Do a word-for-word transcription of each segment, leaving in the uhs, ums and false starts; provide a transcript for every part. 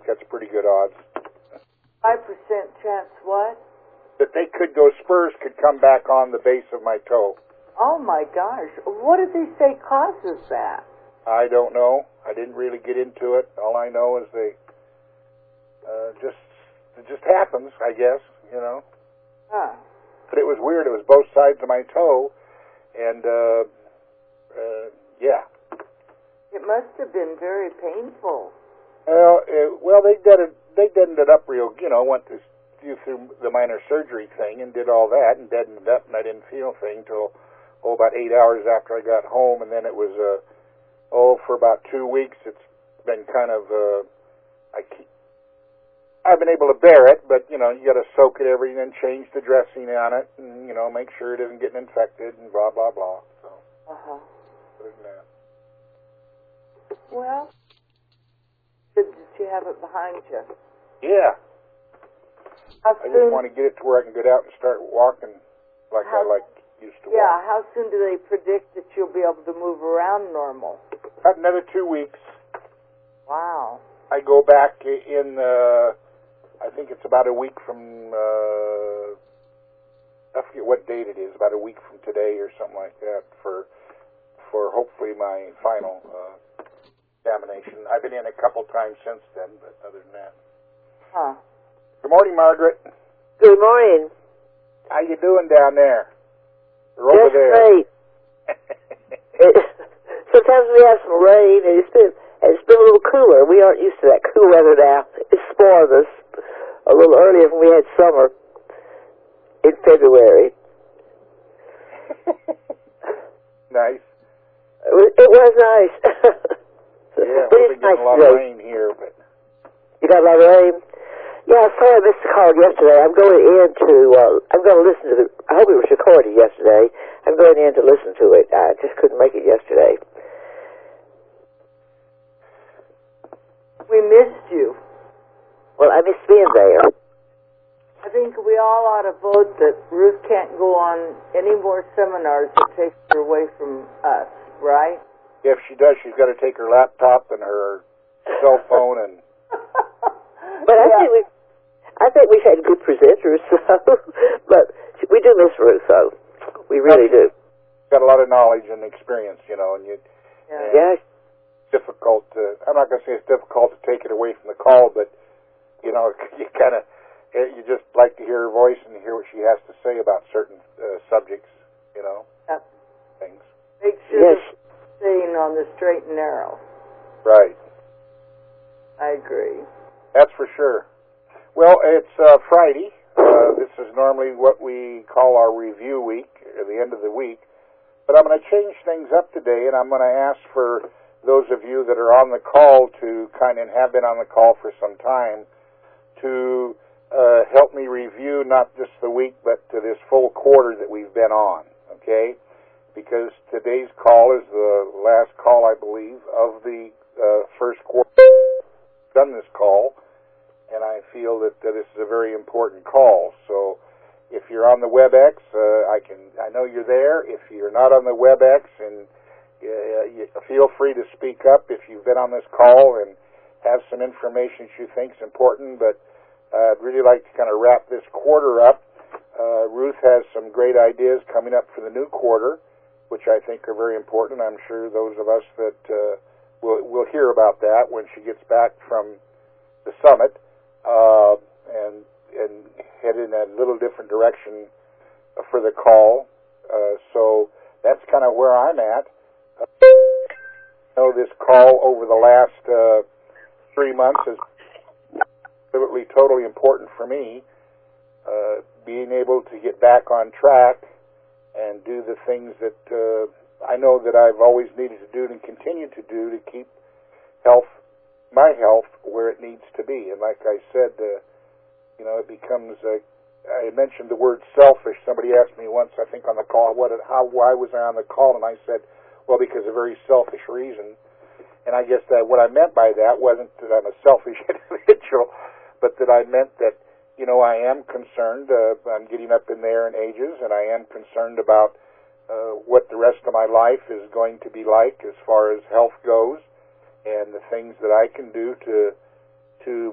think that's pretty good odds. Five percent chance what? That they could, those spurs could come back on the base of my toe. Oh my gosh. What did they say causes that? I don't know. I didn't really get into it. All I know is they uh, just, it just happens, I guess, you know. Huh. But it was weird. It was both sides of my toe, and, uh, uh, yeah. It must have been very painful. Well, it, well, they did it, they deadened it up real, you know, went to, through the minor surgery thing and did all that and deadened it up, and I didn't feel a thing till, oh, about eight hours after I got home, and then it was, uh, oh, for about two weeks, it's been kind of, uh, I keep, I've been able to bear it, but, you know, you got to soak it every, and change the dressing on it, and, you know, make sure it isn't getting infected, and blah, blah, blah, so. Uh-huh. Other than that. Well, good that you have it behind you. Yeah. How I soon, just want to get it to where I can get out and start walking like how, I like used to yeah, walk. how soon do they predict that you'll be able to move around normal? About another two weeks. Wow. I go back in, uh, I think it's about a week from, uh, I forget what date it is, about a week from today or something like that for, for hopefully my final uh, examination. I've been in a couple times since then, but other than that. Huh. Good morning, Margaret. Good morning. How you doing down there? Or over Just there? great. it, sometimes we have some rain, and it's been it's been a little cooler. We aren't used to that cool weather now. It spoiled us a little earlier when we had summer in February. Nice. It was, it was nice. Yeah, But we've been it's getting nice a lot today. of rain here, but You got a lot of rain? Yeah, sorry I missed the call yesterday. I'm going in to, uh, I'm going to listen to the, I hope it was recorded yesterday. I'm going in to listen to it. I just couldn't make it yesterday. We missed you. Well, I missed being there. I think we all ought to vote that Ruth can't go on any more seminars that take her away from us, right? if she does, she's got to take her laptop and her cell phone and... But I Yeah. think we, I think we've had good presenters, so, but we do miss Ruth, so we really do. Got a lot of knowledge and experience, you know, and you. Yeah. And Yes. it's difficult to. I'm not going to say it's difficult to take it away from the call, but you know, you kind of, you just like to hear her voice and hear what she has to say about certain uh, subjects, you know, Yep. things. Make sure Yes. they're staying on the straight and narrow. Right. I agree. That's for sure. Well, it's uh, Friday. Uh, this is normally what we call our review week, at the end of the week. But I'm going to change things up today, and I'm going to ask for those of you that are on the call to kind of have been on the call for some time to uh, help me review not just the week, but to this full quarter that we've been on, okay? Because today's call is the last call, I believe, of the uh, first quarter. Done this call, and I feel that, that this is a very important call. So if you're on the WebEx, uh, I can I know you're there. If you're not on the WebEx, and uh, you feel free to speak up if you've been on this call and have some information that you think is important. But uh, I'd really like to kind of wrap this quarter up. Uh, Ruth has some great ideas coming up for the new quarter, which I think are very important. I'm sure those of us that uh, We'll, we'll hear about that when she gets back from the summit uh, and and head in a little different direction for the call. Uh, so that's kind of where I'm at. Uh, I know this call over the last uh, three months is absolutely totally important for me. Uh, being able to get back on track and do the things that uh, I know that I've always needed to do and continue to do to keep health, my health, where it needs to be. And like I said, uh, you know, it becomes, uh, I mentioned the word selfish. Somebody asked me once, I think on the call, what, how, why was I on the call? And I said, well, because of a very selfish reason. And I guess that what I meant by that wasn't that I'm a selfish individual, but that I meant that, you know, I am concerned. Uh, I'm getting up in there in ages, and I am concerned about Uh, what the rest of my life is going to be like as far as health goes, and the things that I can do to to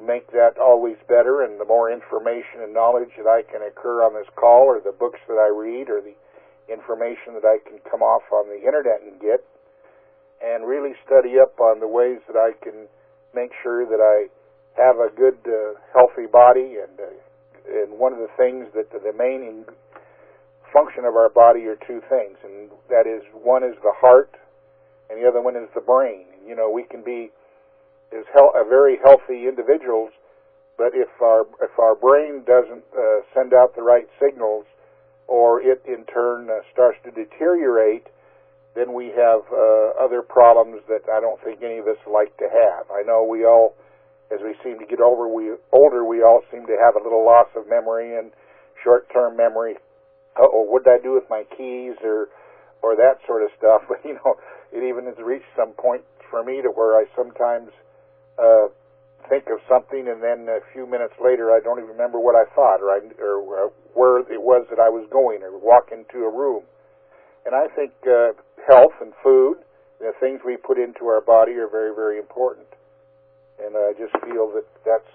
make that always better, and the more information and knowledge that I can occur on this call, or the books that I read, or the information that I can come off on the internet and get, and really study up on the ways that I can make sure that I have a good, uh, healthy body. And, uh, and one of the things that the main in function of our body are two things, and that is, one is the heart, and the other one is the brain. You know, we can be as hel- a very healthy individuals, but if our if our brain doesn't uh, send out the right signals, or it in turn uh, starts to deteriorate, then we have uh, other problems that I don't think any of us like to have. I know we all, as we seem to get over, we older, we all seem to have a little loss of memory and short-term memory. Uh-oh, what did I do with my keys, or or that sort of stuff? But, you know, it even has reached some point for me to where I sometimes uh, think of something, and then a few minutes later I don't even remember what I thought, or, I, or uh, where it was that I was going, or walk into a room. And I think uh, health and food, the things we put into our body, are very, very important. And I just feel that that's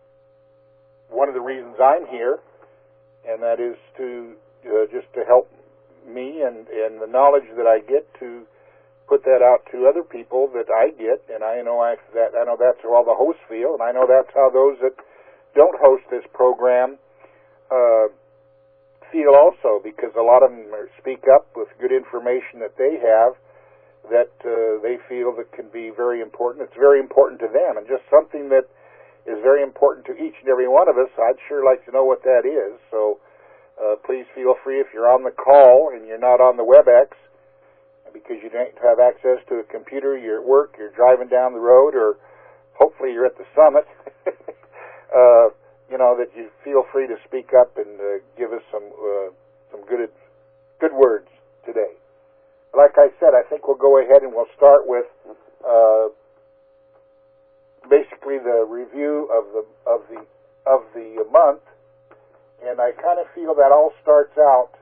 one of the reasons I'm here, and that is to uh, just to help me and, and the knowledge that I get to put that out to other people that I get. And I know I that I know that's how all the hosts feel, and I know that's how those that don't host this program uh, feel also, because a lot of them speak up with good information that they have that uh, they feel that can be very important. It's very important to them, and just something that is very important to each and every one of us. I'd sure like to know what that is. So uh, please feel free, if you're on the call and you're not on the WebEx, because you don't have access to a computer, you're at work, you're driving down the road, or hopefully you're at the summit, uh, you know, that you feel free to speak up and uh, give us some uh, some good good words today. Like I said, I think we'll go ahead and we'll start with uh, basically the review of the of the of the month, and I kind of feel that all starts out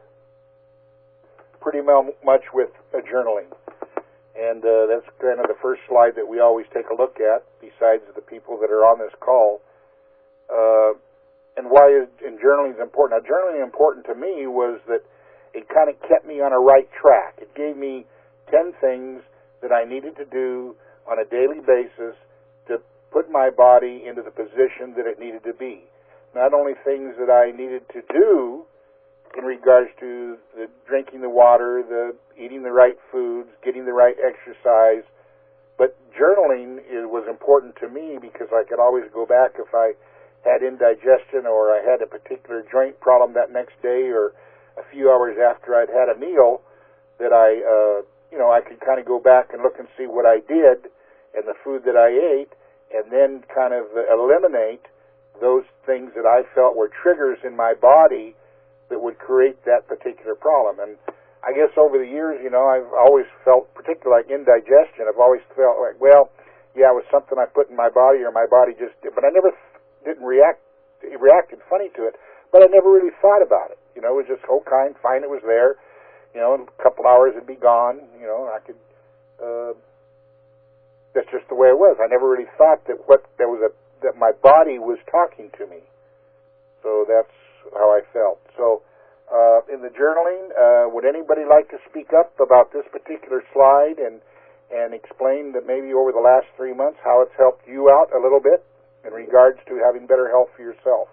pretty much with a journaling, and uh, that's kind of the first slide that we always take a look at, besides the people that are on this call. Uh, and why is and journaling is important? Now, journaling important to me was that it kind of kept me on a right track. It gave me ten things that I needed to do on a daily basis to put my body into the position that it needed to be. Not only things that I needed to do in regards to the drinking the water, the eating the right foods, getting the right exercise, but journaling it was important to me because I could always go back if I had indigestion or I had a particular joint problem that next day, or a few hours after I'd had a meal, that I, uh, you know, I could kind of go back and look and see what I did and the food that I ate, and then kind of eliminate those things that I felt were triggers in my body that would create that particular problem. And I guess over the years, you know, I've always felt, particularly like indigestion, I've always felt like, well, yeah, it was something I put in my body, or my body just did, but I never didn't react, it reacted funny to it, but I never really thought about it. You know, it was just, oh, kind, fine, it was there. You know, in a couple hours it'd be gone. You know, I could, uh, that's just the way it was. I never really thought that what, there was a, that my body was talking to me. So that's how I felt. So, uh, in the journaling, uh, would anybody like to speak up about this particular slide and, and explain that maybe over the last three months how it's helped you out a little bit in regards to having better health for yourself?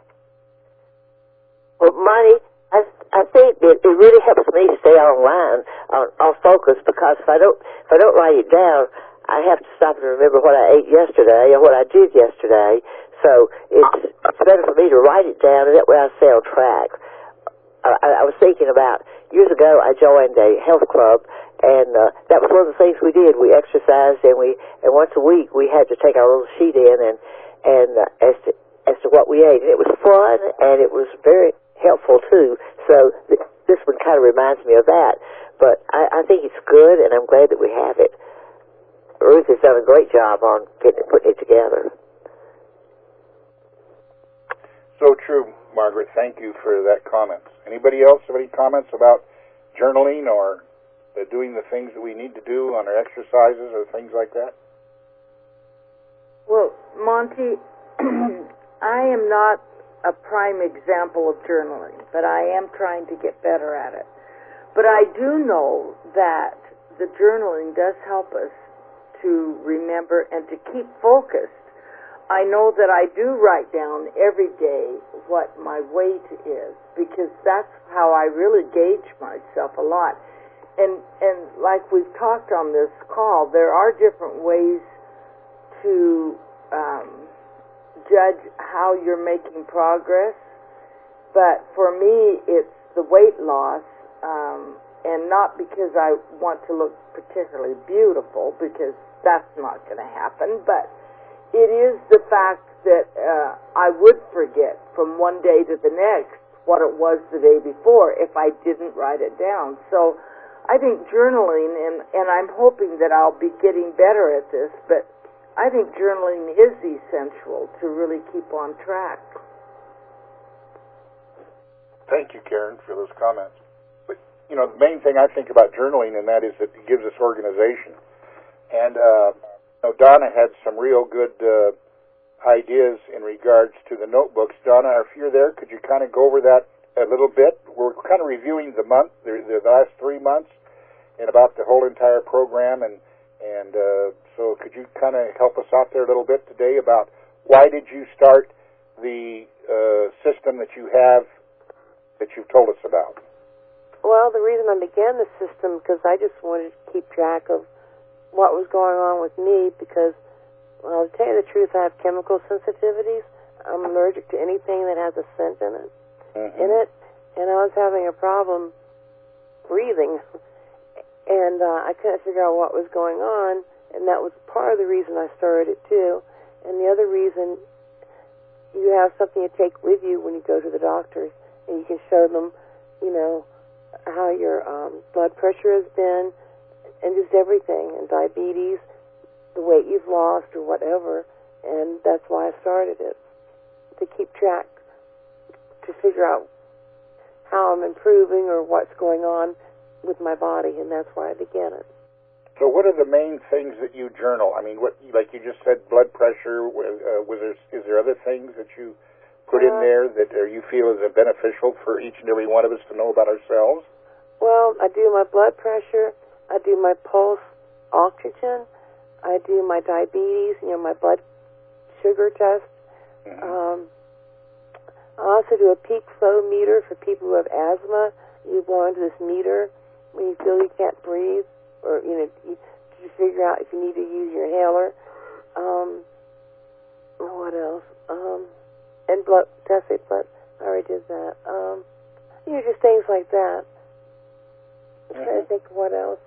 Well, Monty, I, I think that it really helps me stay online, on, on focus, because if I don't if I don't write it down, I have to stop and remember what I ate yesterday or what I did yesterday. So it's, it's better for me to write it down, and that way I stay on track. I, I was thinking about, years ago I joined a health club, and uh, that was one of the things we did. We exercised, and we and once a week we had to take our little sheet in and and uh, as to as to what we ate. And it was fun, and it was very helpful too. So th- this one kind of reminds me of that. But I, I think it's good, and I'm glad that we have it. Ruth has done a great job on getting it, putting it together. So true, Margaret. Thank you for that comment. Anybody else have any comments about journaling or uh, doing the things that we need to do on our exercises or things like that? Well, Monty, I am not a prime example of journaling, but I am trying to get better at it. But I do know that the journaling does help us to remember and to keep focused. I know that I do write down every day what my weight is, because that's how I really gauge myself a lot. And and like we've talked on this call, there are different ways to um, judge how you're making progress. But for me, it's the weight loss, um, and not because I want to look particularly beautiful, because that's not going to happen, but it is the fact that uh, I would forget from one day to the next what it was the day before if I didn't write it down. So I think journaling, and, and I'm hoping that I'll be getting better at this, but I think journaling is essential to really keep on track. Thank you, Karen, for those comments. But, you know, the main thing I think about journaling, and that is that it gives us organization. And, uh, you know, Donna had some real good uh, ideas in regards to the notebooks. Donna, if you're there, could you kind of go over that a little bit? We're kind of reviewing the month, the, the last three months, and about the whole entire program. And, and uh, so could you kind of help us out there a little bit today about why did you start the uh, system that you have that you've told us about? Well, the reason I began the system, because I just wanted to keep track of what was going on with me, because, well, to tell you the truth, I have chemical sensitivities. I'm allergic to anything that has a scent in it, mm-hmm. in it, and I was having a problem breathing, and uh, I couldn't figure out what was going on, and that was part of the reason I started it too. And the other reason, you have something to take with you when you go to the doctors, and you can show them, you know, how your um, blood pressure has been, and just everything, and diabetes, the weight you've lost, or whatever. And that's why I started it, to keep track, to figure out how I'm improving or what's going on with my body, and that's why I began it. So what are the main things that you journal? I mean, what, like you just said, blood pressure. Uh, was there, is there other things that you put uh, in there that uh, you feel is beneficial for each and every one of us to know about ourselves? Well, I do my blood pressure. I do my pulse oxygen. I do my diabetes, you know, my blood sugar test. Mm-hmm. Um, I also do a peak flow meter for people who have asthma. You blow into this meter when you feel you can't breathe, or, you know, you, you figure out if you need to use your inhaler. Um, what else? Um, and blood, test it, but I already did that. Um, you know, just things like that. I'm trying to think of what else.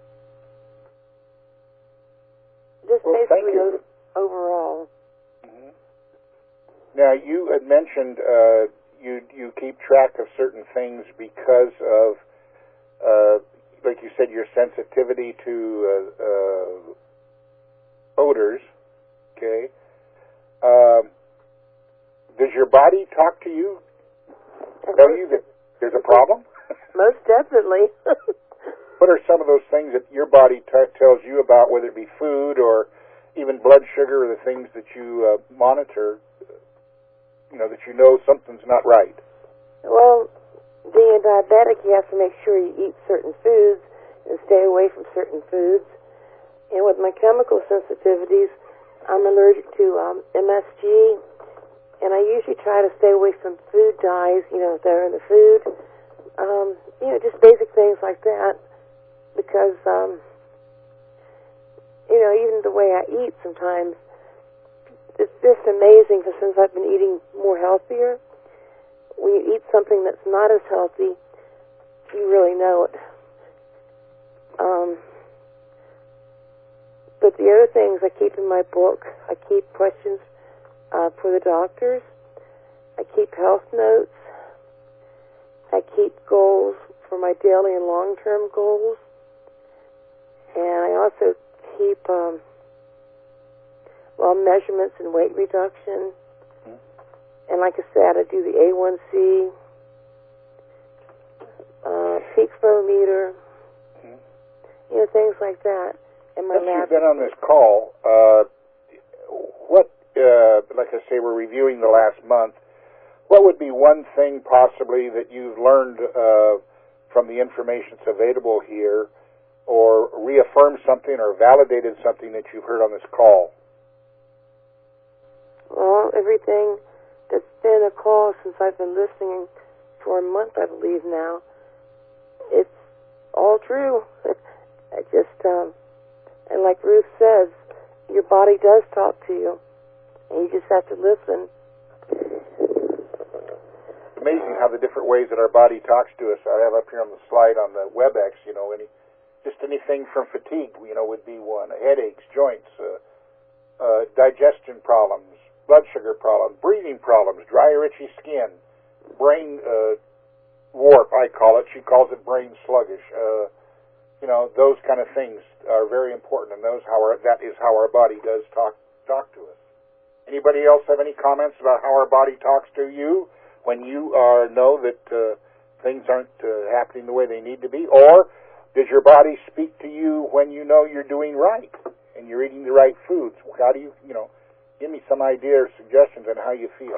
Just well, basically overall. Mm-hmm. Now, you had mentioned uh, you you keep track of certain things because of, uh, like you said, your sensitivity to uh, uh, odors. Okay. Um, does your body talk to you? Tell you that there's a problem? Most definitely. What are some of those things that your body t- tells you about, whether it be food or even blood sugar or the things that you uh, monitor, you know, that you know something's not right? Well, being diabetic, you have to make sure you eat certain foods and stay away from certain foods. And with my chemical sensitivities, I'm allergic to um, M S G, and I usually try to stay away from food dyes, you know, that are in the food. Um, you know, just basic things like that. Because, um, you know, even the way I eat sometimes, it's just amazing, because since I've been eating more healthier, when you eat something that's not as healthy, you really know it. Um, but the other things I keep in my book, I keep questions uh, for the doctors, I keep health notes, I keep goals for my daily and long-term goals. And I also keep, um, well, measurements and weight reduction. Mm-hmm. And like I said, I do the A one C, uh, peak flow meter, mm-hmm. you know, things like that. And my Since lab. You've been on this call, uh, what uh, like I say, we're reviewing the last month. What would be one thing possibly that you've learned uh, from the information that's available here, or reaffirmed something or validated something that you've heard on this call? Well, everything that's been a call since I've been listening for a month, I believe now, it's all true. I just, um, and like Ruth says, your body does talk to you, and you just have to listen. Amazing how the different ways that our body talks to us. I have up here on the slide on the WebEx, you know, any just anything from fatigue, you know, would be one. Headaches, joints, uh, uh, digestion problems, blood sugar problems, breathing problems, dry or itchy skin, brain uh, warp, I call it. She calls it brain sluggish. Uh, you know, those kind of things are very important, and those how our, that is how our body does talk talk to us. Anybody else have any comments about how our body talks to you when you uh, know that uh, things aren't uh, happening the way they need to be? Or does your body speak to you when you know you're doing right and you're eating the right foods? How do you, you know, give me some idea or suggestions on how you feel.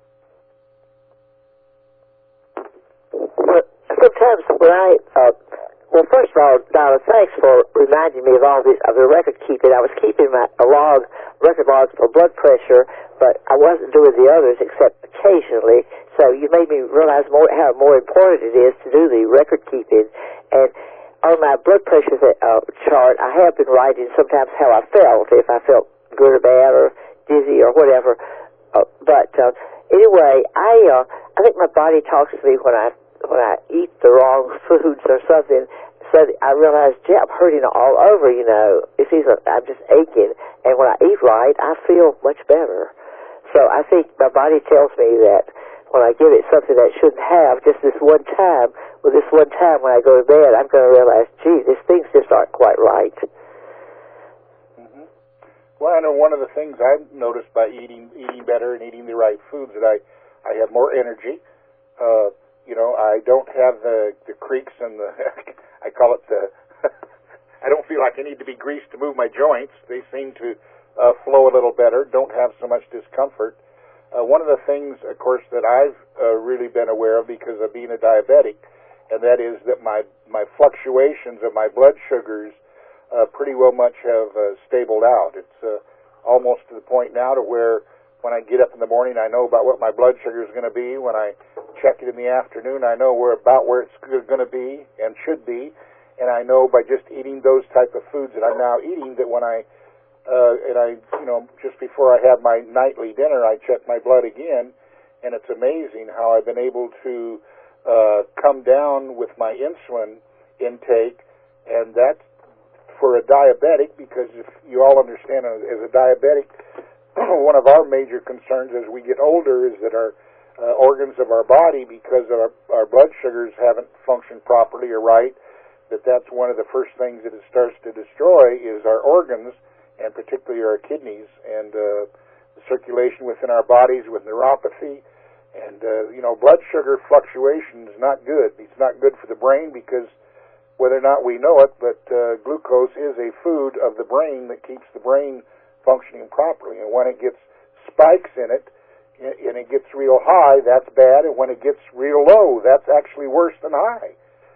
Well, sometimes when I, uh, well, first of all, Donna, thanks for reminding me of all this, of the record keeping. I was keeping my, a log, record logs for blood pressure, but I wasn't doing the others except occasionally. So you made me realize more how more important it is to do the record keeping. And on my blood pressure uh, chart, I have been writing sometimes how I felt, if I felt good or bad or dizzy or whatever. Uh, but uh, anyway, I uh, I think my body talks to me when I when I eat the wrong foods or something. So I realize, gee, I'm hurting all over. You know, it's either I'm just aching, and when I eat right, I feel much better. So I think my body tells me that when I give it something that it shouldn't have, just this one time, well, this one time when I go to bed, I'm going to realize, gee, these things just aren't quite right. Mm-hmm. Well, I know one of the things I've noticed by eating eating better and eating the right foods that I, I have more energy. Uh, you know, I don't have the, the creaks and the, I call it the, I don't feel like I need to be greased to move my joints. They seem to uh, flow a little better, don't have so much discomfort. Uh, one of the things, of course, that I've uh, really been aware of because of being a diabetic, and that is that my, my fluctuations of my blood sugars uh, pretty well much have uh, stabled out. It's uh, almost to the point now to where when I get up in the morning, I know about what my blood sugar is going to be. When I check it in the afternoon, I know where about where it's going to be and should be. And I know by just eating those type of foods that I'm now eating that when I Uh, and I, you know, just before I have my nightly dinner, I check my blood again, and it's amazing how I've been able to uh, come down with my insulin intake, and that's for a diabetic, because if you all understand, as a diabetic, one of our major concerns as we get older is that our uh, organs of our body, because our, our blood sugars haven't functioned properly or right, that that's one of the first things that it starts to destroy is our organs, and particularly our kidneys, and uh, the circulation within our bodies with neuropathy. And, uh, you know, blood sugar fluctuation is not good. It's not good for the brain because whether or not we know it, but uh, glucose is a food of the brain that keeps the brain functioning properly. And when it gets spikes in it, and it gets real high, that's bad. And when it gets real low, that's actually worse than high.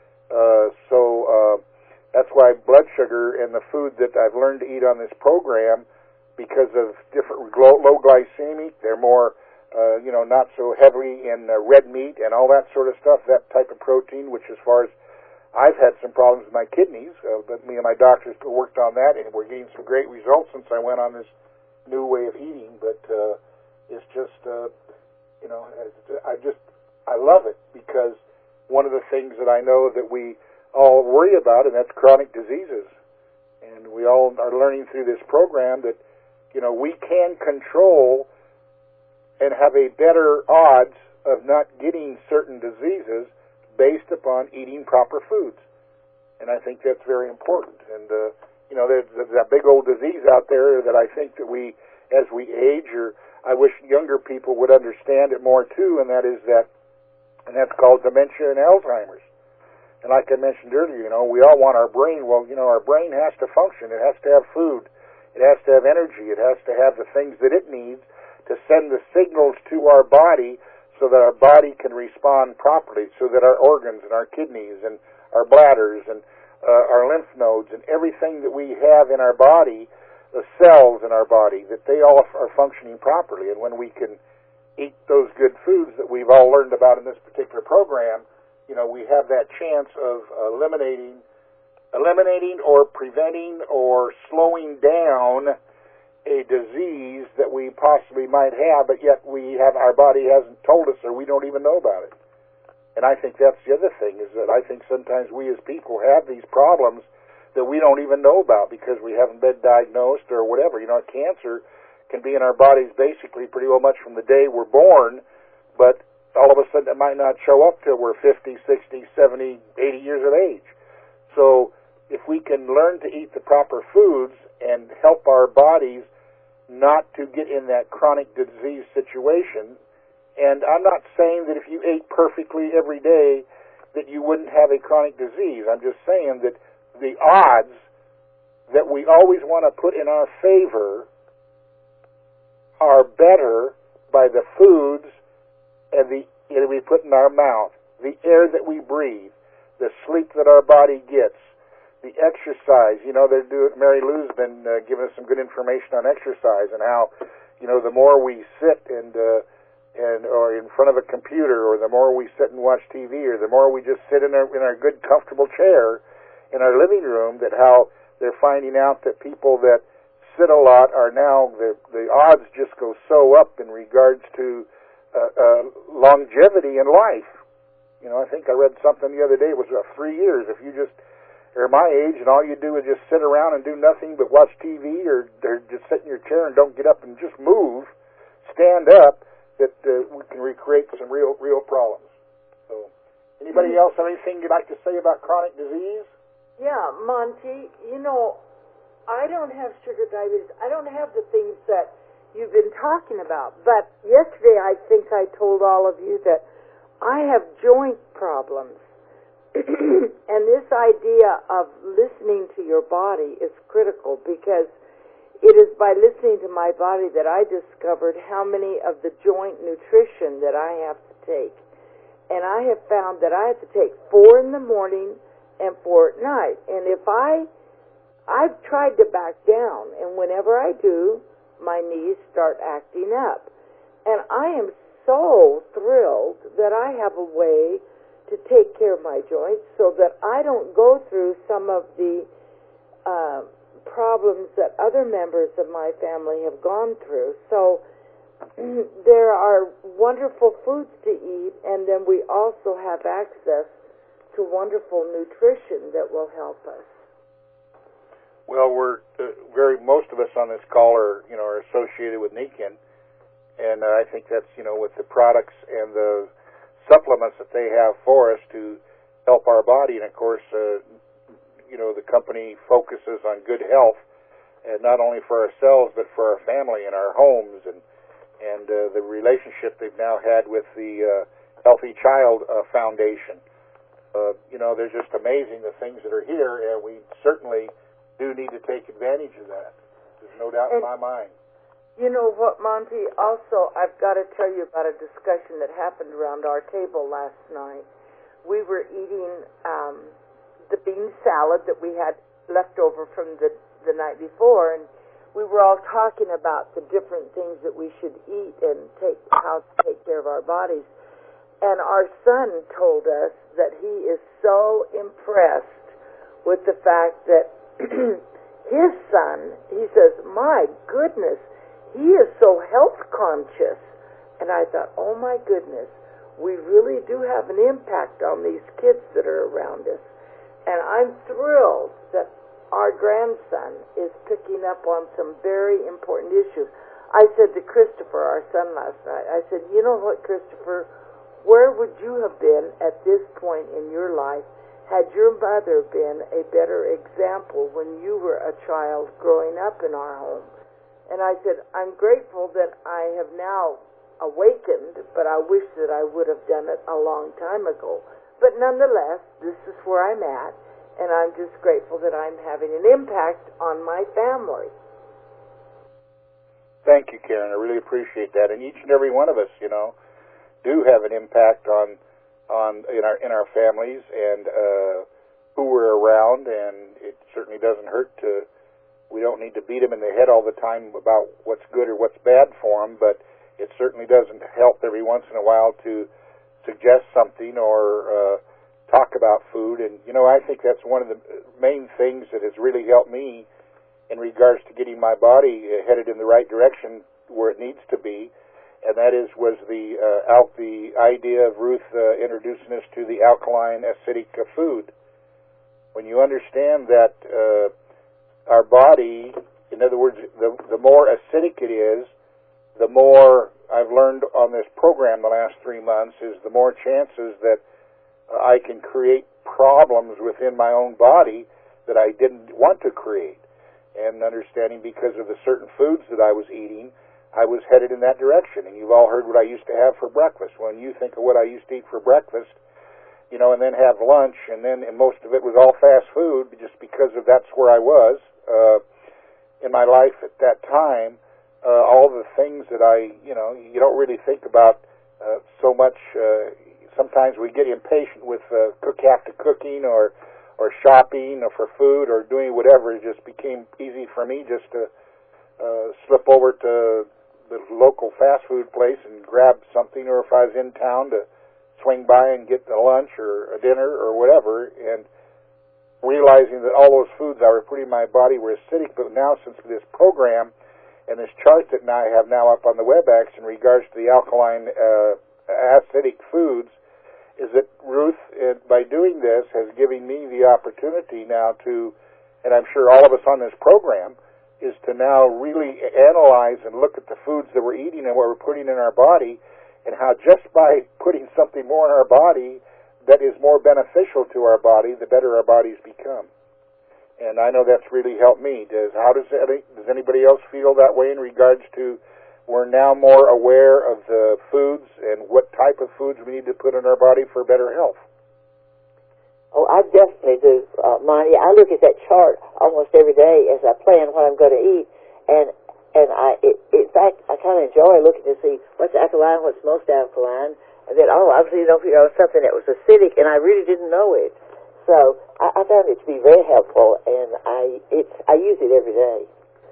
Uh, so, uh, That's why blood sugar and the food that I've learned to eat on this program, because of different low glycemic, they're more, uh, you know, not so heavily in uh, red meat and all that sort of stuff, that type of protein, which as far as I've had some problems with my kidneys, uh, but me and my doctors worked on that, and we're getting some great results since I went on this new way of eating. But uh, it's just, uh, you know, I just, I love it, because one of the things that I know that we all worry about, and that's chronic diseases. And we all are learning through this program that, you know, we can control and have a better odds of not getting certain diseases based upon eating proper foods. And I think that's very important. And, uh, you know, there's, there's that big old disease out there that I think that we, as we age, or I wish younger people would understand it more too, and that is that, and that's called dementia and Alzheimer's. And like I mentioned earlier, you know, we all want our brain. Well, you know, our brain has to function. It has to have food. It has to have energy. It has to have the things that it needs to send the signals to our body so that our body can respond properly, so that our organs and our kidneys and our bladders and uh, our lymph nodes and everything that we have in our body, the cells in our body, that they all are functioning properly. And when we can eat those good foods that we've all learned about in this particular program, you know, we have that chance of eliminating, eliminating or preventing or slowing down a disease that we possibly might have, but yet we have, our body hasn't told us or we don't even know about it. And I think that's the other thing, is that I think sometimes we as people have these problems that we don't even know about because we haven't been diagnosed or whatever. You know, cancer can be in our bodies basically pretty well much from the day we're born, but all of a sudden it might not show up till we're fifty, sixty, seventy, eighty years of age. So if we can learn to eat the proper foods and help our bodies not to get in that chronic disease situation, and I'm not saying that if you ate perfectly every day that you wouldn't have a chronic disease. I'm just saying that the odds that we always want to put in our favor are better by the foods and the that we put in our mouth, the air that we breathe, the sleep that our body gets, the exercise. You know, they're doing, Mary Lou's been uh, giving us some good information on exercise and how, you know, the more we sit and uh, and or in front of a computer, or the more we sit and watch T V, or the more we just sit in our in our good comfortable chair in our living room, that how they're finding out that people that sit a lot are now, the the odds just go so up in regards to uh, uh, longevity in life. You know, I think I read something the other day, it was uh, three years. If you just are my age and all you do is just sit around and do nothing but watch T V, or, or just sit in your chair and don't get up and just move, stand up, that uh, we can recreate some real real problems. So, anybody mm-hmm. else have anything you'd like to say about chronic disease? Yeah, Monty, you know, I don't have sugar diabetes. I don't have the things that you've been talking about. But yesterday I think I told all of you that I have joint problems. And this idea of listening to your body is critical, because it is by listening to my body that I discovered how many of the joint nutrition that I have to take. And I have found that I have to take four in the morning and four at night. And if I, I've tried to back down, and whenever I do, my knees start acting up. And I am so thrilled that I have a way to take care of my joints so that I don't go through some of the uh, problems that other members of my family have gone through. So there are wonderful foods to eat, and then we also have access to wonderful nutrition that will help us. Well, we're uh, very most of us on this call are you know are associated with Nikken, and uh, I think that's you know with the products and the supplements that they have for us to help our body. And of course, uh, you know, the company focuses on good health, and not only for ourselves but for our family and our homes, and and uh, the relationship they've now had with the uh, Healthy Child uh, Foundation. Uh, you know, they're just amazing, the things that are here, and we certainly do need to take advantage of that. There's no doubt and, in my mind. You know what, Monty? Also, I've got to tell you about a discussion that happened around our table last night. We were eating um, the bean salad that we had left over from the, the night before, and we were all talking about the different things that we should eat and take how to take care of our bodies. And our son told us that he is so impressed with the fact that his son, he says, my goodness, he is so health conscious. And I thought, oh my goodness, we really do have an impact on these kids that are around us. And I'm thrilled that our grandson is picking up on some very important issues. I said to Christopher, our son, last night, I said, you know what, Christopher, where would you have been at this point in your life had your mother been a better example when you were a child growing up in our home? And I said, I'm grateful that I have now awakened, but I wish that I would have done it a long time ago. But nonetheless, this is where I'm at, and I'm just grateful that I'm having an impact on my family. Thank you, Karen. I really appreciate that. And each and every one of us, you know, do have an impact on on in our in our families and uh, who we're around. And it certainly doesn't hurt to. We don't need to beat them in the head all the time about what's good or what's bad for them, but it certainly doesn't help every once in a while to suggest something or uh, talk about food. And you know, I think that's one of the main things that has really helped me in regards to getting my body headed in the right direction where it needs to be, and that is was the uh, out the idea of Ruth uh, introducing us to the alkaline acidic uh, food. When you understand that uh, our body, in other words, the the more acidic it is, the more I've learned on this program the last three months is the more chances that uh, I can create problems within my own body that I didn't want to create. And understanding because of the certain foods that I was eating, I was headed in that direction. And you've all heard what I used to have for breakfast. When you think of what I used to eat for breakfast, you know, and then have lunch, and then and most of it was all fast food just because of that's where I was uh, in my life at that time. Uh, all the things that I, you know, you don't really think about uh, so much. Uh, sometimes we get impatient with uh, cook after cooking or or shopping or for food or doing whatever. It just became easy for me just to uh, slip over to the local fast food place and grab something, or if I was in town to swing by and get a lunch or a dinner or whatever, and realizing that all those foods I was putting in my body were acidic. But now, since this program and this chart that now I have now up on the WebEx in regards to the alkaline uh, acidic foods, is that Ruth, uh, by doing this, has given me the opportunity now to, and I'm sure all of us on this program, is to now really analyze and look at the foods that we're eating and what we're putting in our body, and how just by putting something more in our body that is more beneficial to our body, the better our bodies become. And I know that's really helped me. Does how does any, does anybody else feel that way in regards to we're now more aware of the foods and what type of foods we need to put in our body for better health? Oh, I definitely do, uh, Monty. I look at that chart almost every day as I plan what I'm going to eat, and and I, it, in fact, I kind of enjoy looking to see what's alkaline, what's most alkaline, and then oh, obviously you know, you know something that was acidic, and I really didn't know it. So I, I found it to be very helpful, and I it's I use it every day.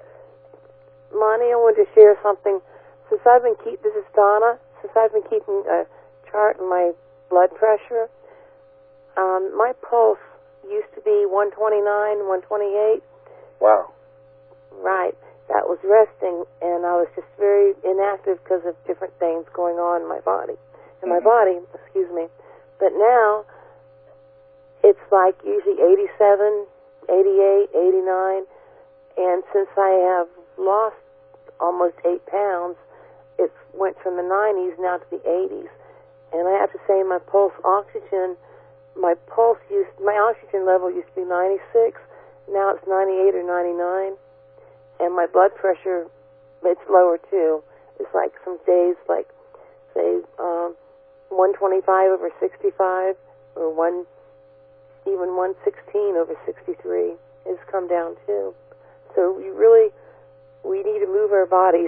Monty, I wanted to share something. Since I've been keep this is Donna. Since I've been keeping a chart of my blood pressure, um, my pulse used to be one twenty-nine, one twenty-eight. Wow. Right. That was resting, and I was just very inactive because of different things going on in my body. In mm-hmm. my body, excuse me. But now it's like usually eighty-seven, eighty-eight, eighty-nine, and since I have lost almost eight pounds, it went from the nineties now to the eighties. And I have to say my pulse oxygen, my pulse used, my oxygen level used to be ninety-six, now it's ninety-eight or ninety-nine. And my blood pressure, it's lower too. It's like some days, like, say, um, one twenty-five over sixty-five, or one, even one sixteen over sixty-three. It's come down too. So you really, we need to move our bodies.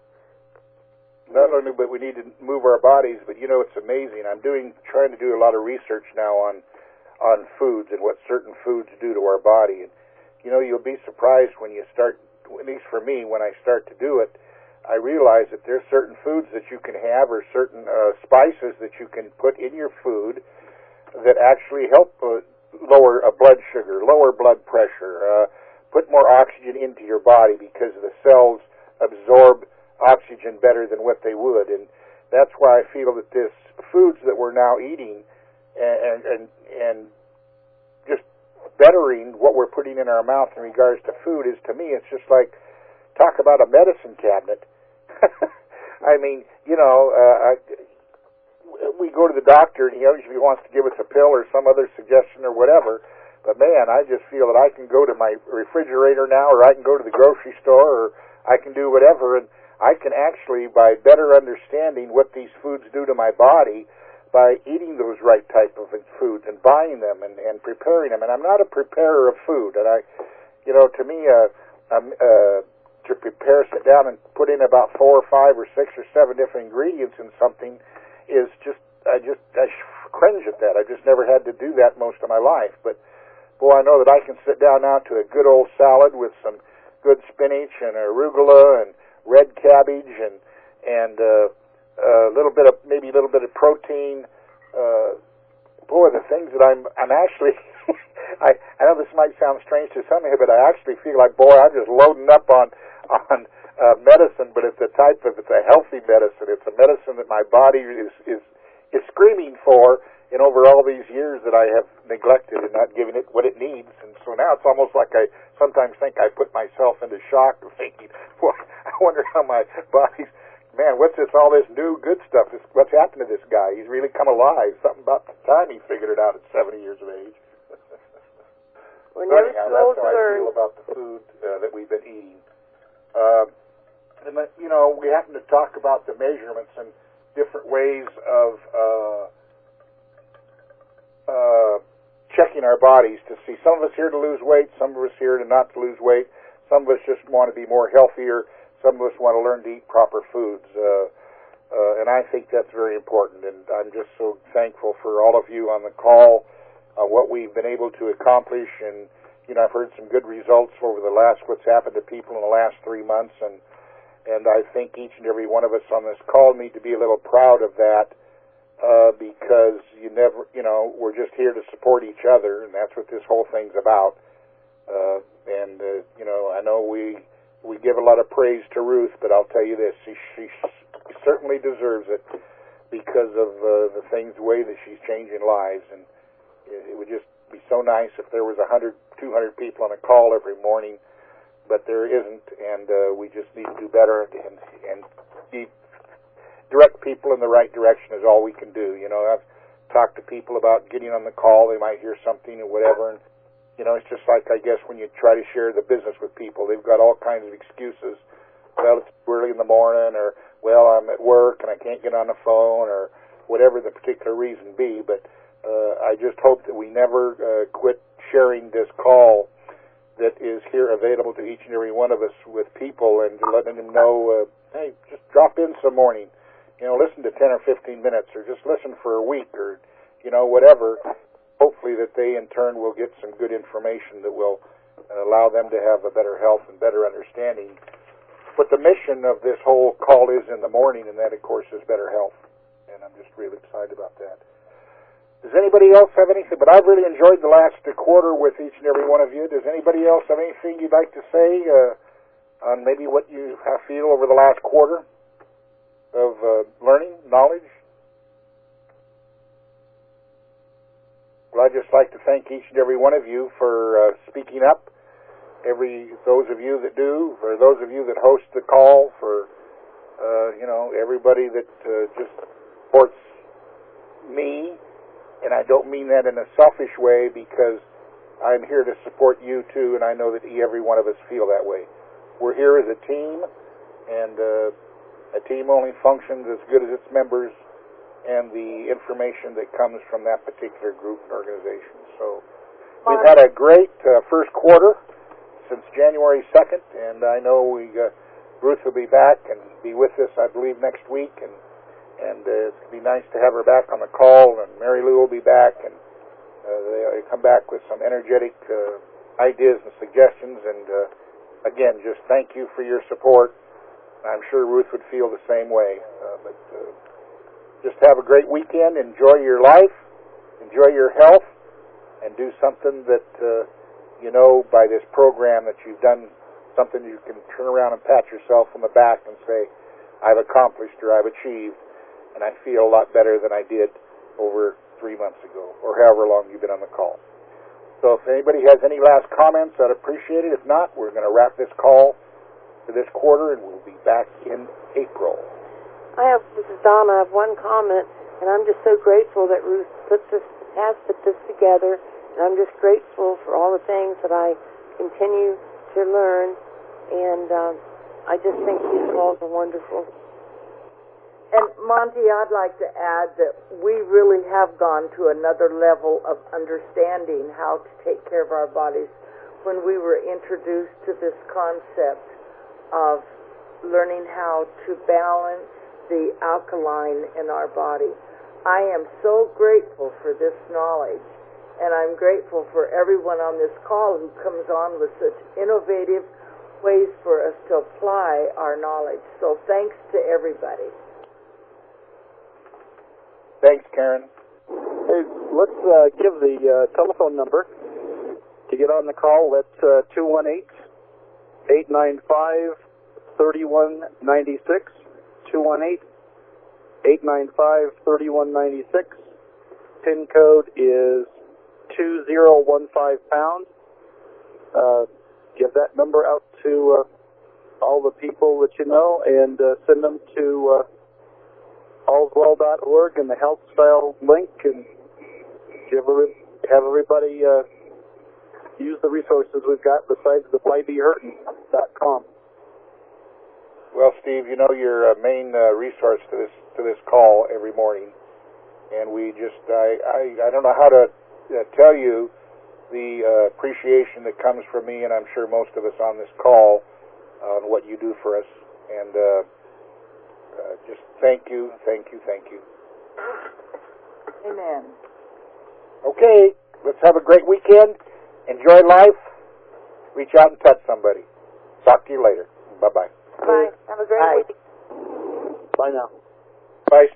Not only, but we need to move our bodies, but you know, it's amazing. I'm doing, trying to do a lot of research now on, on foods and what certain foods do to our body. And, you know, you'll be surprised when you start, at least for me, when I start to do it, I realize that there's certain foods that you can have or certain uh, spices that you can put in your food that actually help uh, lower uh, blood sugar, lower blood pressure, uh, put more oxygen into your body because the cells absorb oxygen better than what they would. And that's why I feel that this foods that we're now eating and and and just bettering what we're putting in our mouth in regards to food is, to me, it's just like, talk about a medicine cabinet. I mean, you know, uh, I, we go to the doctor and he usually wants to give us a pill or some other suggestion or whatever. But man, I just feel that I can go to my refrigerator now, or I can go to the grocery store, or I can do whatever, and I can actually, by better understanding what these foods do to my body, by eating those right type of foods and buying them and, and preparing them. And I'm not a preparer of food. And I, you know, to me, a, a, a to prepare, sit down and put in about four or five or six or seven different ingredients in something is just, I just, I cringe at that. I just never had to do that most of my life. But, boy, I know that I can sit down now to a good old salad with some good spinach and arugula and red cabbage and, and uh, a little bit of, maybe a little bit of protein. Uh, boy, the things that I'm, I'm actually... I, I know this might sound strange to some of you, but I actually feel like, boy, I'm just loading up on on uh, medicine. But it's a type of, it's a healthy medicine. It's a medicine that my body is is is screaming for. And over all these years that I have neglected and not given it what it needs, and so now it's almost like I sometimes think I put myself into shock of thinking, well, I wonder how my body's. Man, what's this? All this new good stuff? This, what's happened to this guy? He's really come alive. Something about the time he figured it out at seventy years of age. We're So never anyhow, slow that's to how I learn. feel about the food uh, that we've been eating. Uh, and, then, you know, we happen to talk about the measurements and different ways of uh, uh, checking our bodies to see. Some of us here to lose weight, some of us here to not to lose weight. Some of us just want to be more healthier. Some of us want to learn to eat proper foods. Uh, uh, and I think that's very important. And I'm just so thankful for all of you on the call. Uh, what we've been able to accomplish, and you know, I've heard some good results over the last, what's happened to people in the last three months, and and I think each and every one of us on this call need to be a little proud of that, uh, because you never, you know, we're just here to support each other, and that's what this whole thing's about. Uh, and uh, you know, I know we we give a lot of praise to Ruth, but I'll tell you this: she, she certainly deserves it because of uh, the things, the way that she's changing lives. And it would just be so nice if there was one hundred, two hundred people on a call every morning, but there isn't, and uh, we just need to do better and, and keep, direct people in the right direction is all we can do. You know, I've talked to people about getting on the call. They might hear something or whatever, and, you know, it's just like, I guess, when you try to share the business with people. They've got all kinds of excuses. Well, it's early in the morning, or, well, I'm at work and I can't get on the phone, or whatever the particular reason be, but Uh, I just hope that we never uh, quit sharing this call that is here available to each and every one of us with people, and letting them know, uh, hey, just drop in some morning. You know, listen to ten or fifteen minutes, or just listen for a week, or, you know, whatever. Hopefully that they, in turn, will get some good information that will allow them to have a better health and better understanding. But the mission of this whole call is in the morning, and that, of course, is better health. And I'm just really excited about that. Does anybody else have anything? But I've really enjoyed the last quarter with each and every one of you. Does anybody else have anything you'd like to say uh, on maybe what you have feel over the last quarter of uh, learning, knowledge? Well, I'd just like to thank each and every one of you for uh, speaking up. Every those of you that do, for those of you that host the call, for uh, you know, everybody that uh, just supports me. And I don't mean that in a selfish way, because I'm here to support you too, and I know that every one of us feel that way. We're here as a team, and uh, a team only functions as good as its members and the information that comes from that particular group and organization. So we've had a great uh, first quarter since January second, and I know we uh, Ruth will be back and be with us, I believe, next week, and And uh, it's going to be nice to have her back on the call, and Mary Lou will be back, and uh, they come back with some energetic uh, ideas and suggestions. And uh, again, just thank you for your support. I'm sure Ruth would feel the same way. Uh, but uh, just have a great weekend. Enjoy your life. Enjoy your health. And do something that, uh, you know, by this program that you've done, something you can turn around and pat yourself on the back and say, I've accomplished or I've achieved. And I feel a lot better than I did over three months ago, or however long you've been on the call. So if anybody has any last comments, I'd appreciate it. If not, we're going to wrap this call for this quarter, and we'll be back in April. I have, this is Donna, I have one comment, and I'm just so grateful that Ruth put this, has put this together, and I'm just grateful for all the things that I continue to learn, and um, I just think these calls are wonderful. And Monty, I'd like to add that we really have gone to another level of understanding how to take care of our bodies when we were introduced to this concept of learning how to balance the alkaline in our body. I am so grateful for this knowledge, and I'm grateful for everyone on this call who comes on with such innovative ways for us to apply our knowledge. So thanks to everybody. Thanks, Karen. Hey, let's uh, give the uh, telephone number to get on the call. That's uh, two one eight, eight nine five, three one nine six, two one eight, eight nine five, three one nine six. PIN code is two zero one five pound. Uh, give that number out to uh, all the people that you know, and uh, send them to uh, allswell dot org and the health style link, and give every, have everybody uh, use the resources we've got besides the why be hurtin dot com. Well, Steve, you know you're a main uh, resource to this to this call every morning, and we just I I, I don't know how to uh, tell you the uh, appreciation that comes from me, and I'm sure most of us on this call, on what you do for us, and uh, uh, just thank you, thank you, thank you. Amen. Okay, let's have a great weekend. Enjoy life. Reach out and touch somebody. Talk to you later. Bye-bye. Bye. Have a great Bye. week. Bye now.